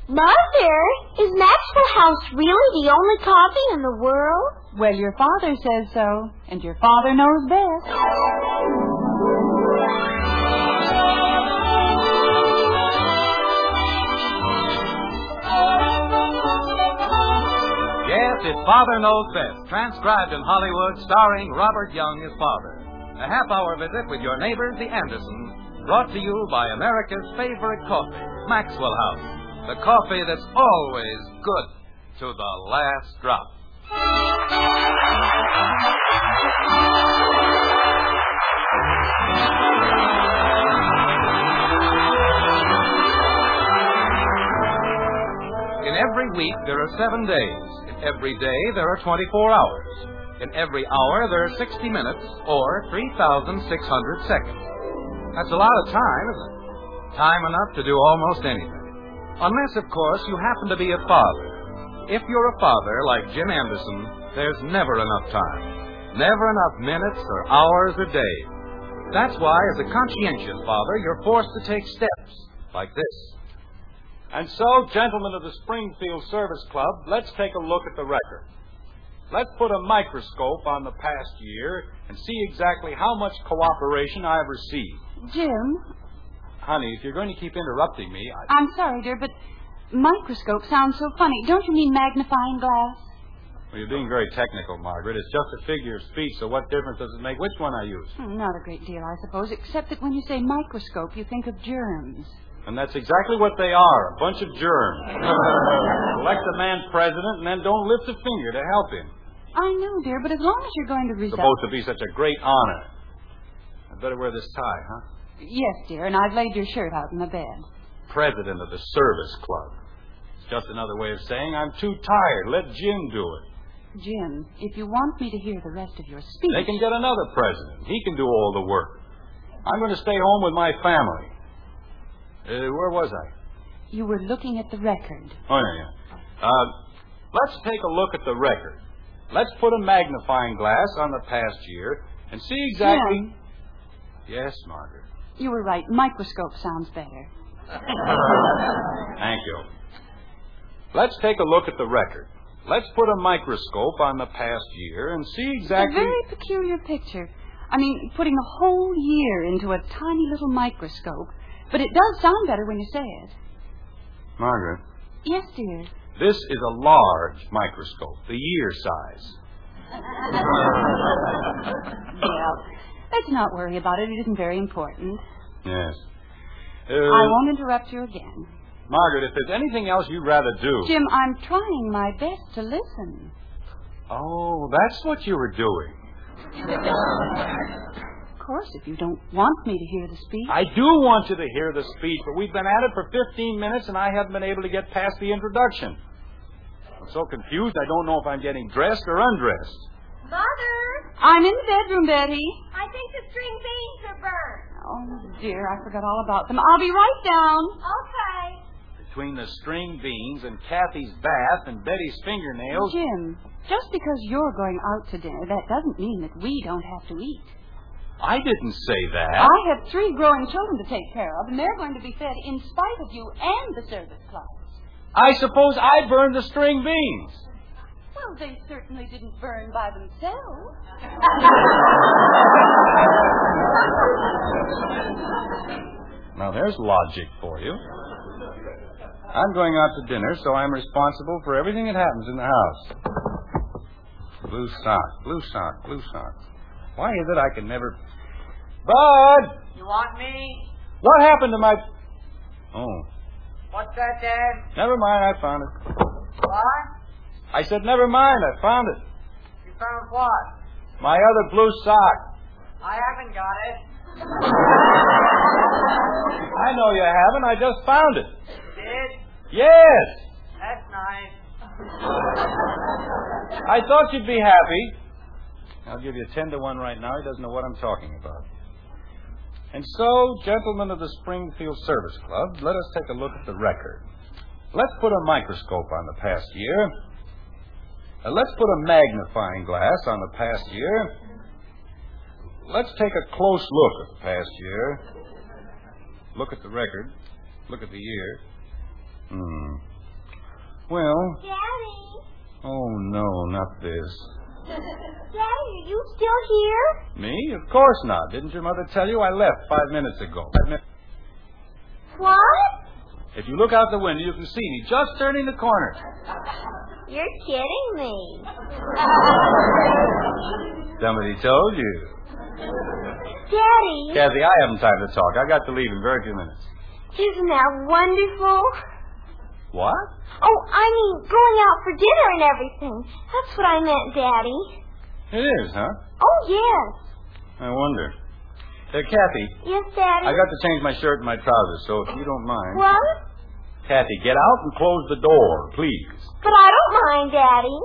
Mother, is Maxwell House really the only coffee in the world? Well, your father says so, and your father knows best. Yes, it's Father Knows Best, transcribed in Hollywood, starring Robert Young as father. A half-hour visit with your neighbors, the Andersons, brought to you by America's favorite coffee, Maxwell House. The coffee that's always good to the last drop. In every week, there are 7 days. In every day, there are 24 hours. In every hour, there are 60 minutes, or 3,600 seconds. That's a lot of time, isn't it? Time enough to do almost anything. Unless, of course, you happen to be a father. If you're a father, like Jim Anderson, there's never enough time. Never enough minutes or hours or days. That's why, as a conscientious father, you're forced to take steps like this. And so, gentlemen of the Springfield Service Club, let's take a look at the record. Let's put a microscope on the past year and see exactly how much cooperation I have received. Jim? Honey, if you're going to keep interrupting me... I'm sorry, dear, but microscope sounds so funny. Don't you mean magnifying glass? Well, you're being very technical, Margaret. It's just a figure of speech, so what difference does it make which one I use? Not a great deal, I suppose, except that when you say microscope, you think of germs. And that's exactly what they are, a bunch of germs. Elect a man president and then don't lift a finger to help him. I know, dear, but as long as you're going to It's resign... supposed to be such a great honor. I'd better wear this tie, huh? Yes, dear, and I've laid your shirt out in the bed. President of the Service Club. It's just another way of saying I'm too tired. Let Jim do it. Jim, if you want me to hear the rest of your speech... They can get another president. He can do all the work. I'm going to stay home with my family. Where was I? You were looking at the record. Oh, yeah. Let's take a look at the record. Let's put a magnifying glass on the past year and see exactly... Jim. Yes, Margaret. You were right. Microscope sounds better. Thank you. Let's take a look at the record. Let's put a microscope on the past year and see exactly... It's a very peculiar picture. I mean, putting a whole year into a tiny little microscope. But it does sound better when you say it. Margaret. Yes, dear. This is a large microscope, the year size. Well, let's not worry about it. It isn't very important. Yes. I won't interrupt you again. Margaret, if there's anything else you'd rather do... Jim, I'm trying my best to listen. Oh, that's what you were doing. Of course, if you don't want me to hear the speech... I do want you to hear the speech, but we've been at it for 15 minutes, and I haven't been able to get past the introduction. I'm so confused, I don't know if I'm getting dressed or undressed. Mother! I'm in the bedroom, Betty. I think the string beans are burned. Oh, dear, I forgot all about them. I'll be right down. Okay. Between the string beans and Kathy's bath and Betty's fingernails... Jim, just because you're going out to dinner, that doesn't mean that we don't have to eat. I didn't say that. I have 3 growing children to take care of, and they're going to be fed in spite of you and the service club. I suppose I burned the string beans. Well, they certainly didn't burn by themselves. Now, there's logic for you. I'm going out to dinner, so I'm responsible for everything that happens in the house. Blue sock, blue sock, blue sock. Why is it I can never... Bud! You want me? What happened to my... Oh. What's that, Dad? Never mind, I found it. What? I said, never mind, I found it. You found what? My other blue sock. I haven't got it. I know you haven't, I just found it. You did? Yes! That's nice. I thought you'd be happy. I'll give you 10 to 1 right now. He doesn't know what I'm talking about. And so, gentlemen of the Springfield Service Club, let us take a look at the record. Let's put a microscope on the past year. Let's put a magnifying glass on the past year. Let's take a close look at the past year. Look at the record. Look at the year. Well? Daddy? Oh, no, not this. Daddy, are you still here? Me? Of course not. Didn't your mother tell you? I left 5 minutes ago. What? If you look out the window, you can see me just turning the corner. You're kidding me. Somebody told you. Daddy. Kathy, I haven't time to talk. I got to leave in very few minutes. Isn't that wonderful? What? Oh, I mean, going out for dinner and everything. That's what I meant, Daddy. It is, huh? Oh, yes. I wonder. Kathy. Yes, Daddy? I got to change my shirt and my trousers, so if you don't mind. What? Kathy, get out and close the door, please. But I don't mind, Daddy.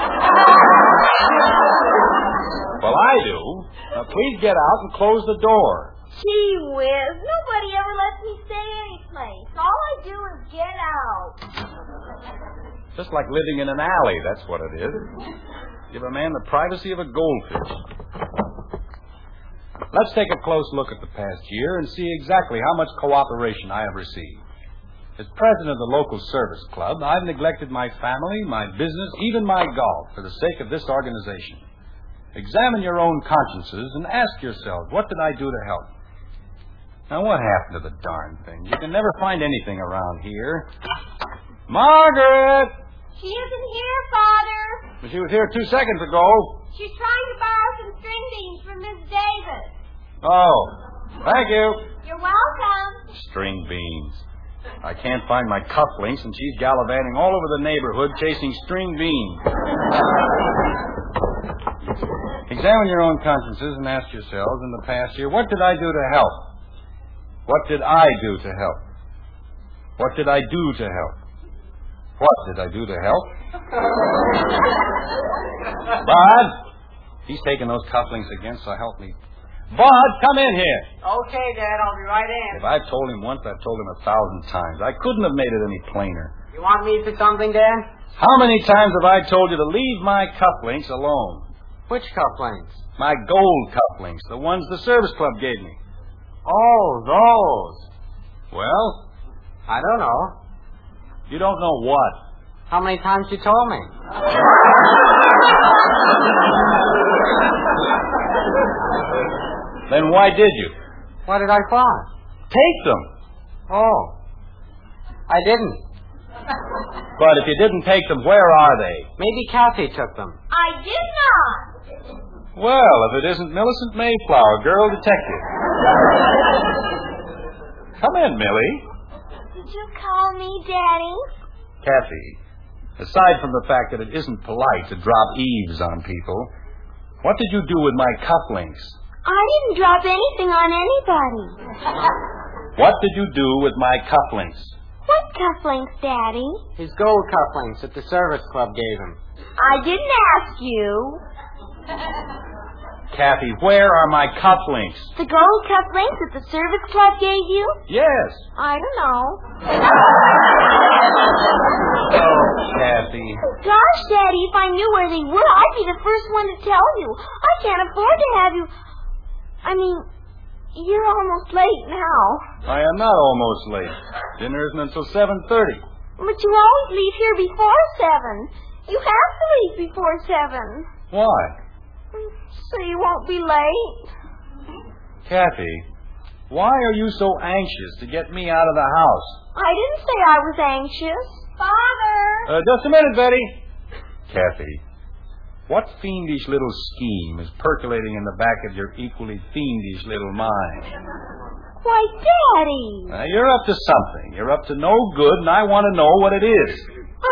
Well, I do. Now, please get out and close the door. Gee whiz, nobody ever lets me stay anyplace. All I do is get out. Just like living in an alley, that's what it is. Give a man the privacy of a goldfish. Let's take a close look at the past year and see exactly how much cooperation I have received. As president of the local service club, I've neglected my family, my business, even my golf for the sake of this organization. Examine your own consciences and ask yourselves, what did I do to help? Now, what happened to the darn thing? You can never find anything around here. Margaret! She isn't here, Father. She was here 2 seconds ago. She's trying to borrow some string beans from Miss Davis. Oh, thank you. You're welcome. String beans. I can't find my cufflinks, and she's gallivanting all over the neighborhood chasing string beans. Examine your own consciences and ask yourselves in the past year, what did I do to help? What did I do to help? What did I do to help? What did I do to help? Bud, he's taking those cufflinks again, so help me. Bud, come in here. Okay, Dad, I'll be right in. If I've told him once, I've told him 1,000 times. I couldn't have made it any plainer. You want me for something, Dad? How many times have I told you to leave my cufflinks alone? Which cufflinks? My gold cufflinks, the ones the service club gave me. Oh, those. Well? I don't know. You don't know what? How many times you told me? Then why did you? What did I find? Take them. Oh. I didn't. But if you didn't take them, where are they? Maybe Kathy took them. I did not. Well, if it isn't Millicent Mayflower, girl detective. Come in, Millie. Did you call me, Daddy? Kathy, aside from the fact that it isn't polite to drop eaves on people, what did you do with my cufflinks? I didn't drop anything on anybody. What did you do with my cufflinks? What cufflinks, Daddy? His gold cufflinks that the service club gave him. I didn't ask you. Kathy, where are my cufflinks? The gold cufflinks that the service club gave you? Yes. I don't know. Oh, Kathy. Gosh, Daddy, if I knew where they were, I'd be the first one to tell you. I can't afford to have you... I mean, you're almost late now. I am not almost late. Dinner isn't until 7:30. But you always leave here before 7. You have to leave before 7. Why? So you won't be late. Kathy, why are you so anxious to get me out of the house? I didn't say I was anxious. Father! Just a minute, Betty. Kathy, what fiendish little scheme is percolating in the back of your equally fiendish little mind? Why, Daddy! You're up to something. You're up to no good, and I want to know what it is.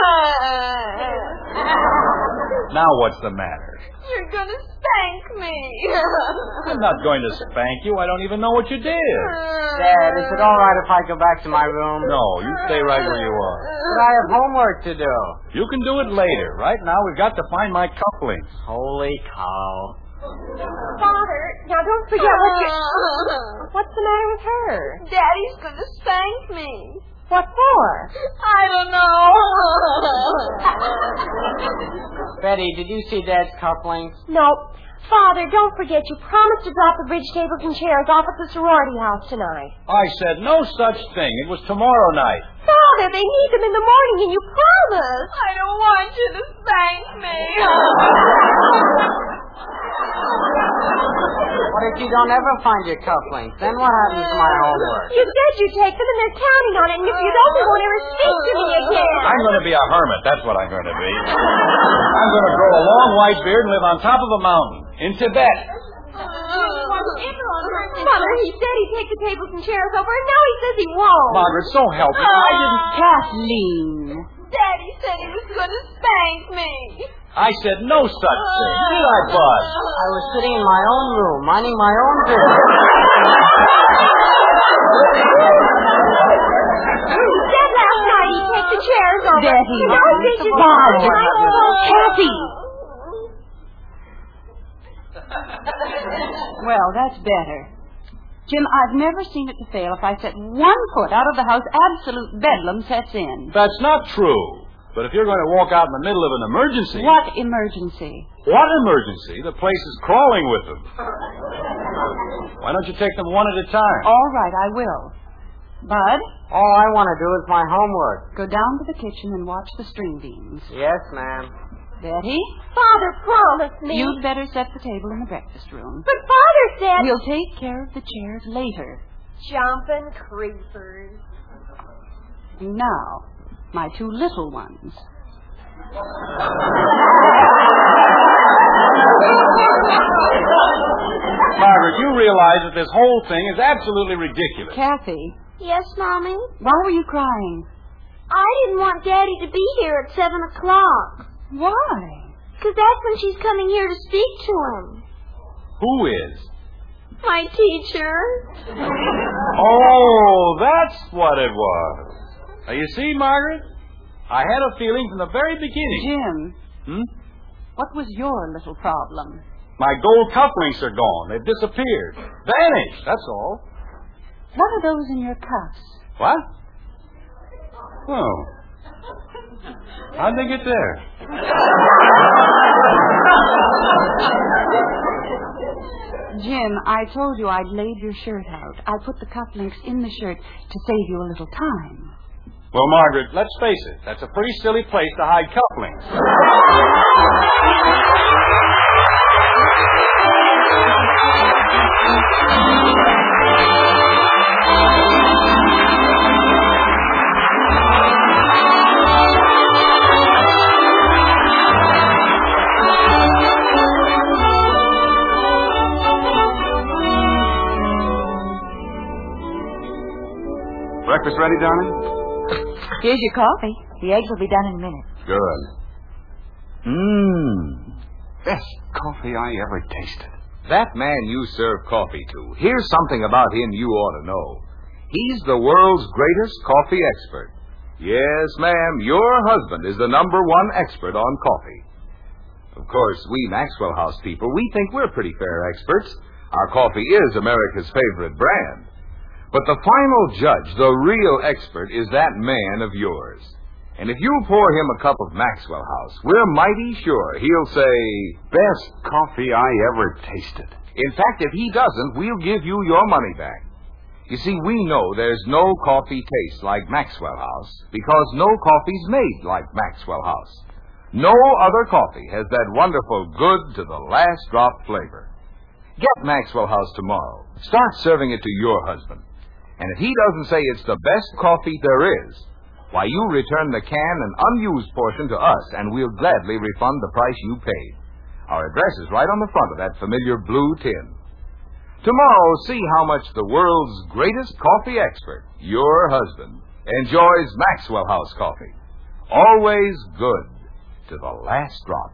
Now what's the matter? You're going to spank me. I'm not going to spank you. I don't even know what you did. Dad, is it all right if I go back to my room? No, you stay right where you are. But I have homework to do. You can do it later. Right now, we've got to find my cufflinks. Holy cow. Father, now don't forget what's the matter with her? Daddy's going to spank me. What for? I don't know. Betty, did you see Dad's cufflinks? Nope. Father, don't forget you promised to drop the bridge tables and chairs off at the sorority house tonight. I said no such thing. It was tomorrow night. Father! Father, they need them in the morning, and you promised. I don't want you to spank me. What if you don't ever find your cufflinks? Then what happens to my homework? You said you'd take them, and they're counting on it, and if you don't, they won't ever speak to me again. I'm going to be a hermit. That's what I'm going to be. I'm going to grow a long white beard and live on top of a mountain in Tibet. Mother, he said he'd take the tables and chairs over, and now he says he won't. Margaret, so help me. I didn't... Kathleen. Daddy said he was going to spank me. I said no such thing. Did I, Bud? I was sitting in my own room, minding my own business. He said last night he'd take the chairs over. Daddy. No, did you Kathy. Well, that's better. Jim, I've never seen it to fail. If I set 1 foot out of the house, absolute bedlam sets in. That's not true. But if you're going to walk out in the middle of an emergency... What emergency? What emergency? The place is crawling with them. Why don't you take them one at a time? All right, I will. Bud? All I want to do is my homework. Go down to the kitchen and watch the string beans. Yes, ma'am. Betty? Father promised me. You'd better set the table in the breakfast room. But Father said... We'll take care of the chairs later. Jumping creepers. Now, my 2 little ones. Margaret, you realize that this whole thing is absolutely ridiculous. Kathy? Yes, Mommy? Why were you crying? I didn't want Daddy to be here at 7 o'clock. Why? Because that's when she's coming here to speak to him. Who is? My teacher. Oh, that's what it was. Now, you see, Margaret, I had a feeling from the very beginning. Jim. What was your little problem? My gold cufflinks are gone. They've disappeared. Vanished, that's all. What are those in your cuffs? What? Oh. How'd they get there? Jim, I told you I'd laid your shirt out. I put the cufflinks in the shirt to save you a little time. Well, Margaret, let's face it. That's a pretty silly place to hide cufflinks. Breakfast ready, darling? Here's your coffee. The eggs will be done in a minute. Good. Best coffee I ever tasted. That man you serve coffee to, here's something about him you ought to know. He's the world's greatest coffee expert. Yes, ma'am, your husband is the #1 expert on coffee. Of course, we Maxwell House people, we think we're pretty fair experts. Our coffee is America's favorite brand. But the final judge, the real expert, is that man of yours. And if you pour him a cup of Maxwell House, we're mighty sure he'll say, best coffee I ever tasted. In fact, if he doesn't, we'll give you your money back. You see, we know there's no coffee tastes like Maxwell House because no coffee's made like Maxwell House. No other coffee has that wonderful good to the last drop flavor. Get Maxwell House tomorrow. Start serving it to your husband. And if he doesn't say it's the best coffee there is, why, you return the can and unused portion to us, and we'll gladly refund the price you paid. Our address is right on the front of that familiar blue tin. Tomorrow, see how much the world's greatest coffee expert, your husband, enjoys Maxwell House coffee. Always good to the last drop.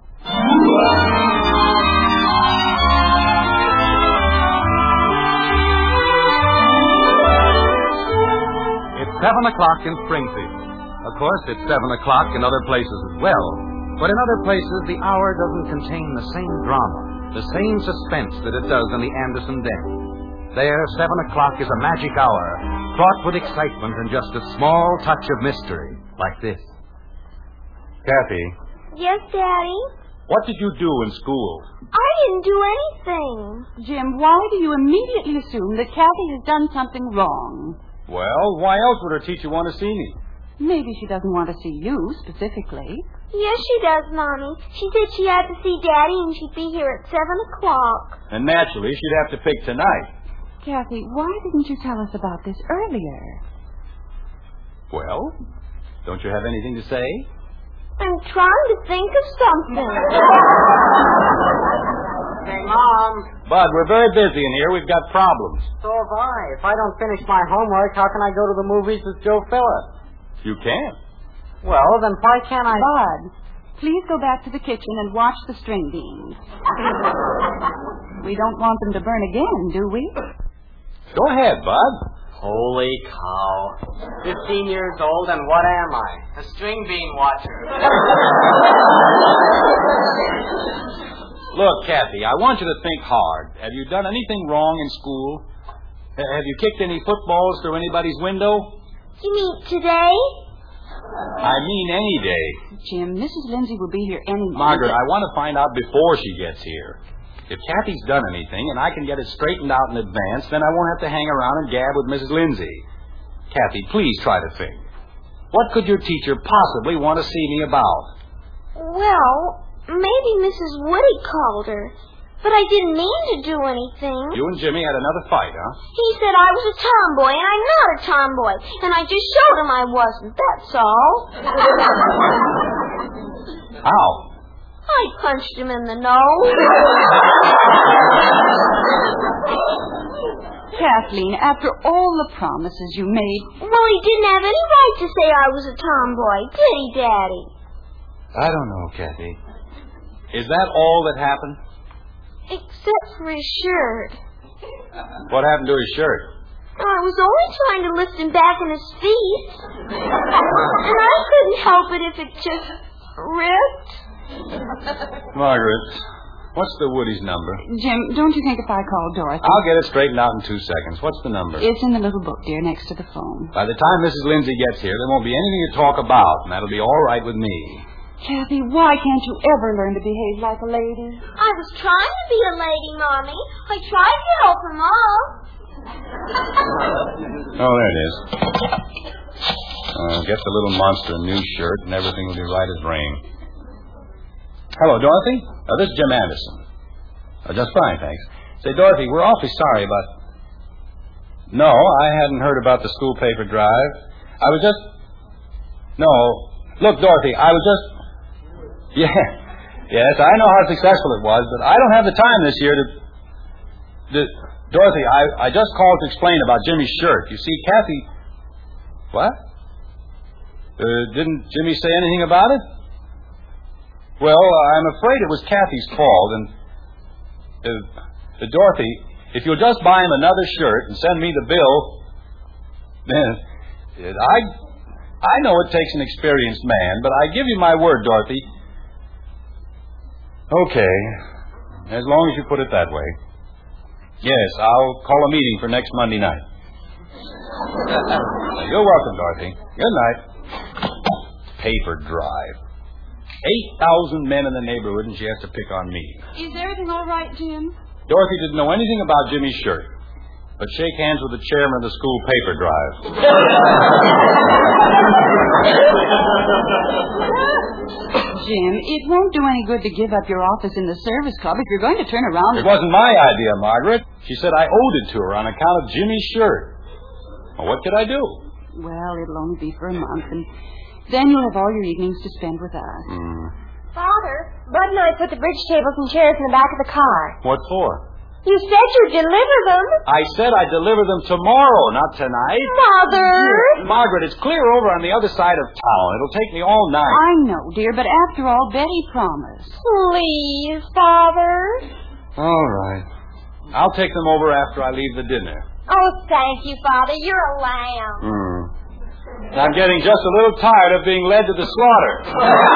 It's 7 o'clock in Springfield. Of course, it's 7 o'clock in other places as well. But in other places, the hour doesn't contain the same drama, the same suspense that it does in the Anderson den. There, 7 o'clock is a magic hour, fraught with excitement and just a small touch of mystery, like this. Kathy. Yes, Daddy? What did you do in school? I didn't do anything. Jim, why do you immediately assume that Kathy has done something wrong? Well, why else would her teacher want to see me? Maybe she doesn't want to see you specifically. Yes, she does, Mommy. She said she had to see Daddy and she'd be here at 7 o'clock. And naturally, she'd have to pick tonight. Kathy, why didn't you tell us about this earlier? Well, don't you have anything to say? I'm trying to think of something. Hey, Mom. Bud, we're very busy in here. We've got problems. So have I. If I don't finish my homework, how can I go to the movies with Joe Phillips? You can't. Well, then why can't I... Bud, please go back to the kitchen and watch the string beans. We don't want them to burn again, do we? Go ahead, Bud. Holy cow. 15 years old, and what am I? A string bean watcher. Look, Kathy, I want you to think hard. Have you done anything wrong in school? Have you kicked any footballs through anybody's window? You mean today? I mean any day. Jim, Mrs. Lindsay will be here any minute. Margaret, I want to find out before she gets here. If Kathy's done anything and I can get it straightened out in advance, then I won't have to hang around and gab with Mrs. Lindsay. Kathy, please try to think. What could your teacher possibly want to see me about? Well, maybe Mrs. Woody called her. But I didn't mean to do anything. You and Jimmy had another fight, huh? He said I was a tomboy, and I'm not a tomboy. And I just showed him I wasn't, that's all. How? I punched him in the nose. Kathleen, after all the promises you made... Well, he didn't have any right to say I was a tomboy, did he, Daddy? I don't know, Kathy. Is that all that happened? Except for his shirt. What happened to his shirt? I was only trying to lift him back in his feet. And I couldn't help it if it just ripped. Margaret, what's the Woody's number? Jim, don't you think if I call Dorothy... I'll get it straightened out in 2 seconds. What's the number? It's in the little book, dear, next to the phone. By the time Mrs. Lindsay gets here, there won't be anything to talk about, and that'll be all right with me. Kathy, why can't you ever learn to behave like a lady? I was trying to be a lady, Mommy. I tried to help him up. Oh, there it is. Get the little monster a new shirt, and everything will be right as rain. Hello, Dorothy. This is Jim Anderson. Just fine, thanks. Say, Dorothy, we're awfully sorry about... No, I hadn't heard about the school paper drive. I was just... No. Look, Dorothy, I was just... Yeah. Yes, I know how successful it was, but I don't have the time this year to... Dorothy, I just called to explain about Jimmy's shirt. You see, Kathy... What? Didn't Jimmy say anything about it? Well, I'm afraid it was Kathy's fault, and... Dorothy, if you'll just buy him another shirt and send me the bill... Then... I know it takes an experienced man, but I give you my word, Dorothy... Okay. As long as you put it that way. Yes, I'll call a meeting for next Monday night. You're welcome, Dorothy. Good night. Paper drive. 8,000 men in the neighborhood, and she has to pick on me. Is everything all right, Jim? Dorothy didn't know anything about Jimmy's shirt, but shake hands with the chairman of the school paper drive. Jim, it won't do any good to give up your office in the service club if you're going to turn around... It wasn't my idea, Margaret. She said I owed it to her on account of Jimmy's shirt. Well, what could I do? Well, it'll only be for a month, and then you'll have all your evenings to spend with us. Father, Bud and I put the bridge tables and chairs in the back of the car. What for? You said you'd deliver them. I said I'd deliver them tomorrow, not tonight. Mother! Margaret, it's clear over on the other side of town. It'll take me all night. I know, dear, but after all, Betty promised. Please, Father. All right. I'll take them over after I leave the dinner. Oh, thank you, Father. You're a lamb. I'm getting just a little tired of being led to the slaughter.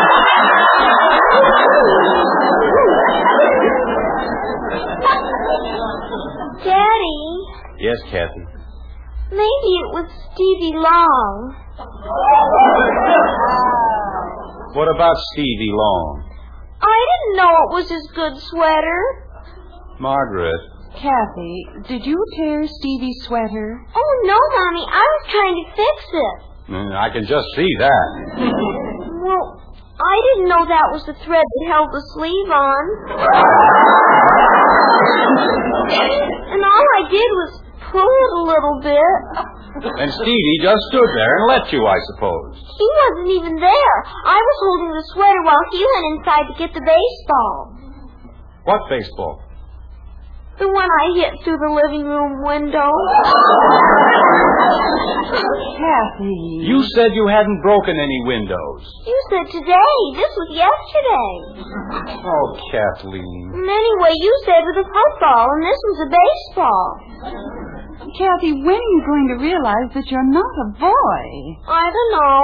Daddy? Yes, Kathy? Maybe it was Stevie Long. What about Stevie Long? I didn't know it was his good sweater. Margaret. Kathy, did you tear Stevie's sweater? Oh, no, Mommy. I was trying to fix it. I can just see that. Well, I didn't know that was the thread that held the sleeve on. And all I did was pull it a little bit. And Stevie just stood there and let you, I suppose. He wasn't even there. I was holding the sweater while he went inside to get the baseball. What baseball? The one I hit through the living room window. Kathy. You said you hadn't broken any windows. You said today. This was yesterday. Oh, Kathleen. And anyway, you said with a football, and this was a baseball. Kathy, when are you going to realize that you're not a boy? I don't know.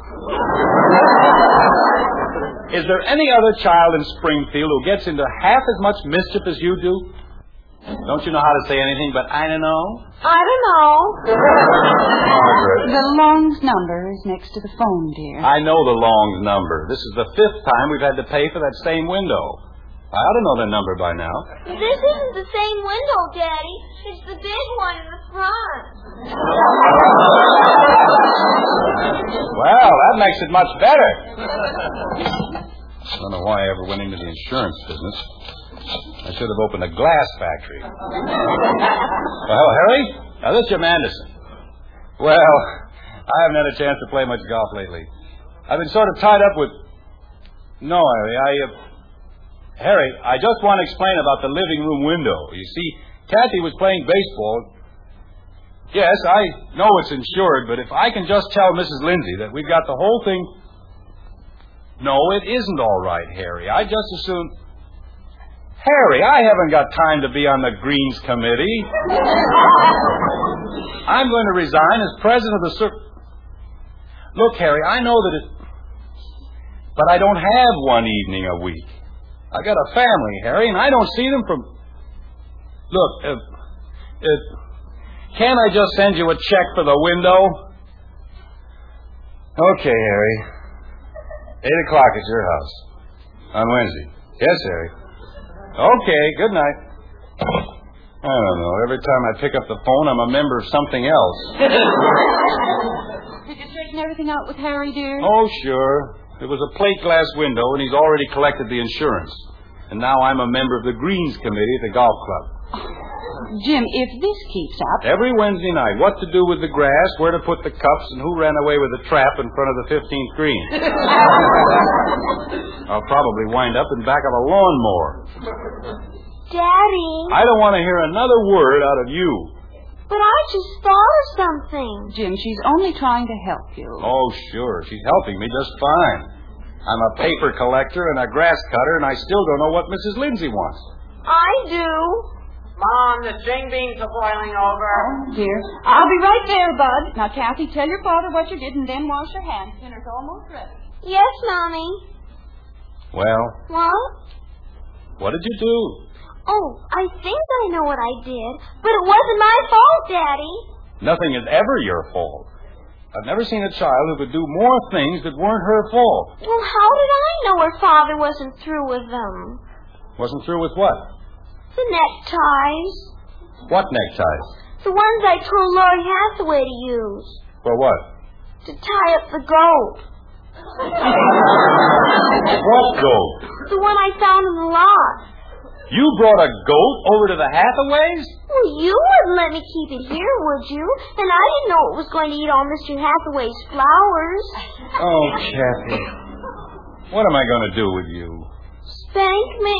Is there any other child in Springfield who gets into half as much mischief as you do? Don't you know how to say anything but I don't know? I don't know. Margaret. The Long's number is next to the phone, dear. I know the Long's number. This is the 5th time we've had to pay for that same window. I ought to know the number by now. This isn't the same window, Daddy. It's the big one in the front. Well, that makes it much better. I don't know why I ever went into the insurance business. I should have opened a glass factory. Well, Harry, now this is Jim Anderson. Well, I haven't had a chance to play much golf lately. I've been sort of tied up with... No, Harry, I just want to explain about the living room window. You see, Kathy was playing baseball. Yes, I know it's insured, but if I can just tell Mrs. Lindsay that we've got the whole thing... No, it isn't all right, Harry. I just assume... Harry, I haven't got time to be on the Greens Committee. I'm going to resign as president of the Look, Harry, I know that it... But I don't have one evening a week. I got a family, Harry, and I don't see them from... Look, can't I just send you a check for the window? Okay, Harry. 8 o'clock at your house. On Wednesday. Yes, Harry. Okay, good night. I don't know. Every time I pick up the phone, I'm a member of something else. Did you straighten everything out with Harry, dear? Oh, sure. It was a plate glass window, and he's already collected the insurance. And now I'm a member of the Greens Committee at the golf club. Jim, if this keeps up... Every Wednesday night, what to do with the grass, where to put the cups, and who ran away with the trap in front of the 15th green. I'll probably wind up in back of a lawnmower. Daddy. I don't want to hear another word out of you. But I just thought of something. Jim, she's only trying to help you. Oh, sure. She's helping me just fine. I'm a paper collector and a grass cutter, and I still don't know what Mrs. Lindsay wants. I do. Mom, the string beans are boiling over. Oh, dear. I'll be right there, Bud. Now, Kathy, tell your father what you did and then wash your hands. Dinner's almost ready. Yes, Mommy. Well? What? What did you do? Oh, I think I know what I did. But it wasn't my fault, Daddy. Nothing is ever your fault. I've never seen a child who could do more things that weren't her fault. Well, how did I know her father wasn't through with them? Wasn't through with what? The neckties. What neckties? The ones I told Lori Hathaway to use. For what? To tie up the goat. What goat? The one I found in the lot. You brought a goat over to the Hathaways? Well, you wouldn't let me keep it here, would you? And I didn't know it was going to eat all Mr. Hathaway's flowers. Oh, Kathy. What am I going to do with you? Spank me?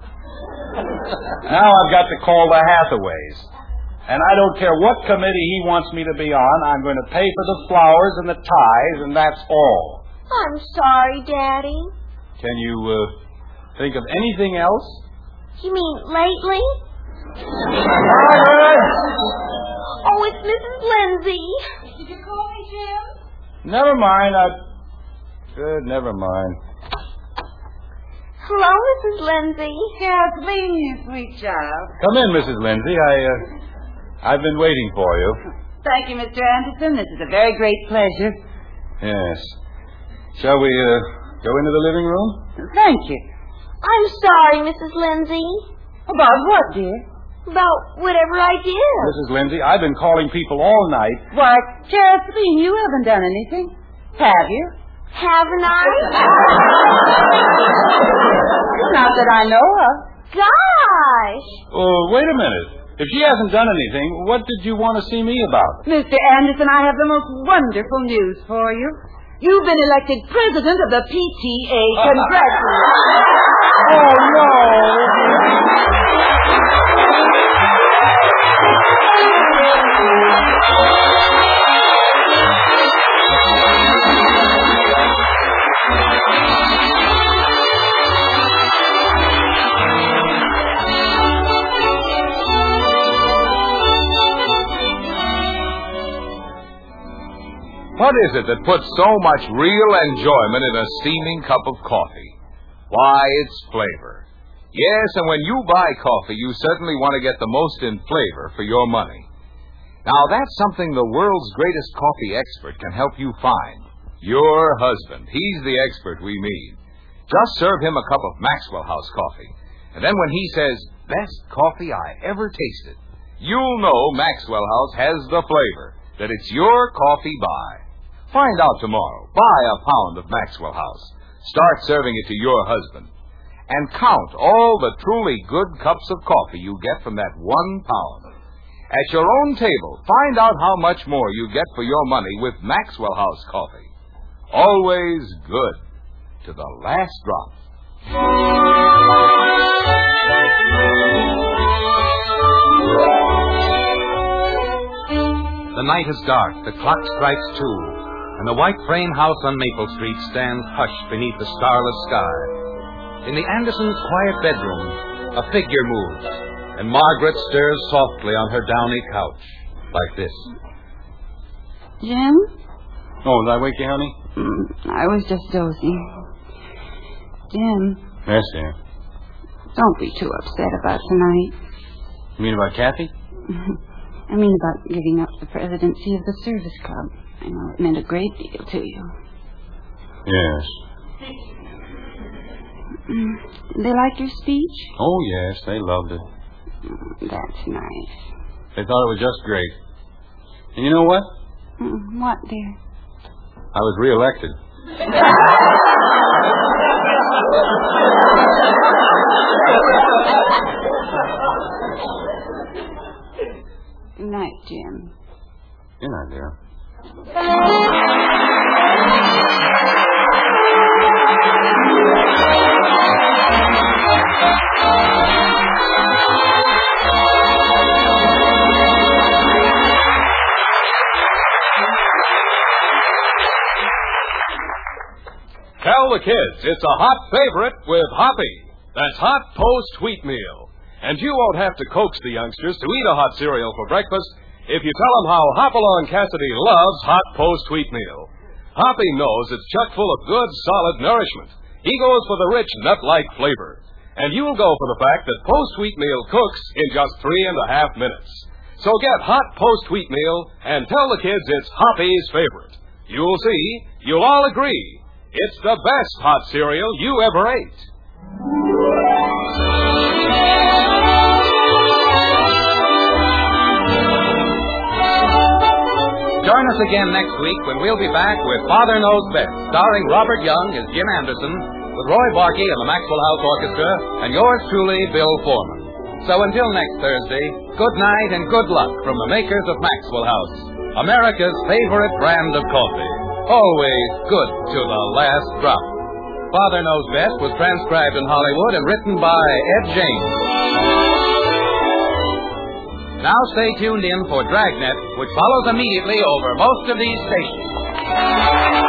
Now I've got to call the Hathaways. And I don't care what committee he wants me to be on. I'm going to pay for the flowers and the ties, and that's all. I'm sorry, Daddy. Can you think of anything else? You mean lately? Margaret! Oh, it's Mrs. Lindsay. Did you call me, Jim? Never mind. Never mind. Hello, Mrs. Lindsay. Kathleen, you sweet child. Come in, Mrs. Lindsay. I've been waiting for you. Thank you, Mr. Anderson. This is a very great pleasure. Yes. Shall we go into the living room? Thank you. I'm sorry, Mrs. Lindsay. About what, dear? About whatever I did. Mrs. Lindsay, I've been calling people all night. Why, Kathleen, you haven't done anything. Have you? Haven't I? Not that I know of. Gosh! Oh, wait a minute. If she hasn't done anything, what did you want to see me about? Mr. Anderson, I have the most wonderful news for you. You've been elected president of the PTA. Congratulations. Oh, no. What is it that puts so much real enjoyment in a steaming cup of coffee? Why, it's flavor. Yes, and when you buy coffee, you certainly want to get the most in flavor for your money. Now, that's something the world's greatest coffee expert can help you find. Your husband. He's the expert we need. Just serve him a cup of Maxwell House coffee. And then when he says, best coffee I ever tasted, you'll know Maxwell House has the flavor, that it's your coffee buy. Find out tomorrow. Buy a pound of Maxwell House. Start serving it to your husband. And count all the truly good cups of coffee you get from that 1 pound. At your own table, find out how much more you get for your money with Maxwell House coffee. Always good to the last drop. The night is dark, the clock strikes 2, and the white frame house on Maple Street stands hushed beneath the starless sky. In the Andersons' quiet bedroom, a figure moves, and Margaret stirs softly on her downy couch, like this. Jim? Oh, did I wake you, honey? I was just dozing. Jim. Yes, dear. Don't be too upset about tonight. You mean about Kathy? I mean about giving up the presidency of the service club. I know it meant a great deal to you. Yes. They liked your speech? Oh, yes, they loved it. That's nice. They thought it was just great. And you know what? What, dear? I was reelected. Good night, Jim. Good night, dear. Tell the kids it's a hot favorite with Hoppy. That's hot toast wheatmeal. And you won't have to coax the youngsters to eat a hot cereal for breakfast if you tell them how Hopalong Cassidy loves hot post wheatmeal. Hoppy knows it's chock full of good, solid nourishment. He goes for the rich, nut-like flavor. And you'll go for the fact that post wheatmeal cooks in just 3.5 minutes. So get hot post wheatmeal and tell the kids it's Hoppy's favorite. You'll see, you'll all agree, it's the best hot cereal you ever ate. Join us again next week when we'll be back with Father Knows Best, starring Robert Young as Jim Anderson, with Roy Barkey and the Maxwell House Orchestra, and yours truly, Bill Foreman. So until next Thursday, good night and good luck from the makers of Maxwell House, America's favorite brand of coffee. Always good to the last drop. Father Knows Best was transcribed in Hollywood and written by Ed James. Now stay tuned in for Dragnet, which follows immediately over most of these stations.